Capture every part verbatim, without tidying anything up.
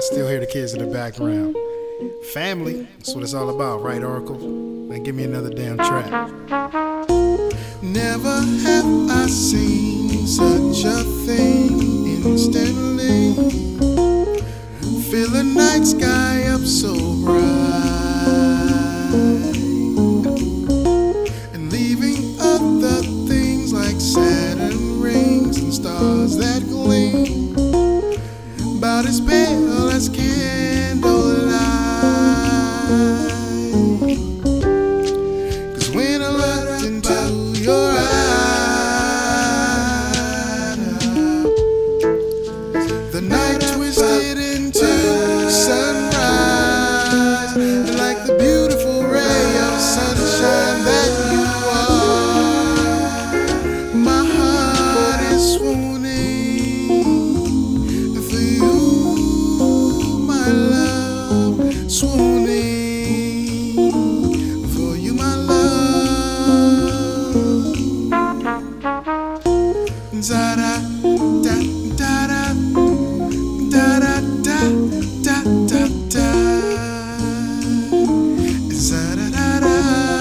still hear the kids in the background. Family, that's what it's all about, right, Oracle? Now give me another damn track. Never have I seen such a thing instantly. Fill the night sky up so bright, and leaving other things like Saturn rings and stars that gleam, about as pale as candlelight. 'Cause when I looked into your eyes, the night twisted into sunrise, and like the beautiful ray of sunshine that you are, my heart is swooning for you, my love, swooning for you, my love. Da-da, da, da-da, da-da, da, da, da, da. Za-da-da-da.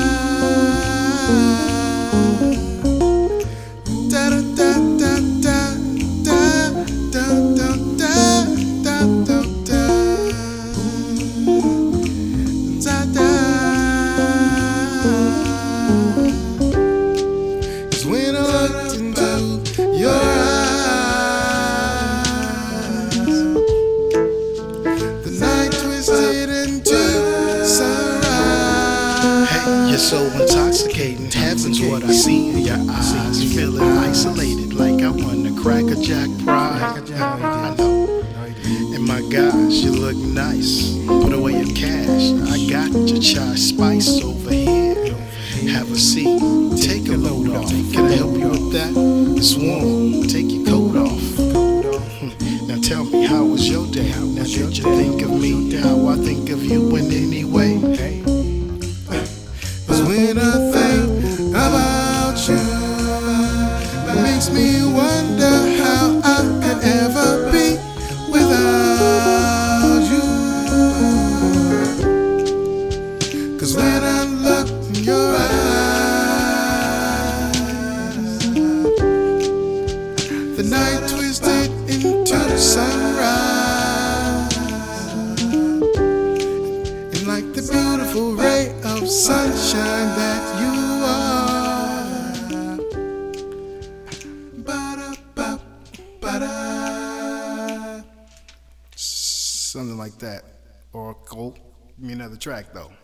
Da-da-da-da-da, da-da-da-da, da-da-da. Da-da. 'Cause when I looked into your eyes, the night twisted into sunrise. Hey, you're so intoxicating. Heaven's what I see in your eyes. Feeling isolated like I won the Cracker Jack prize. I know. And my gosh, you look nice. Put away your cash. I got your chai spice over here. Have a seat. Take a load off. Can I help you with that? It's warm. Take your coat off. Now tell me, how was your day? Now did you think of me how I think of you in any way? 'Cause when I think about you, it makes me wonder how I could ever be without you. 'Cause when I look in your eyes, the night twisted into sunrise, and like the beautiful ray of sunshine that you are. Ba-da-ba, ba-da. Something like that. Oracle. Give me another track though.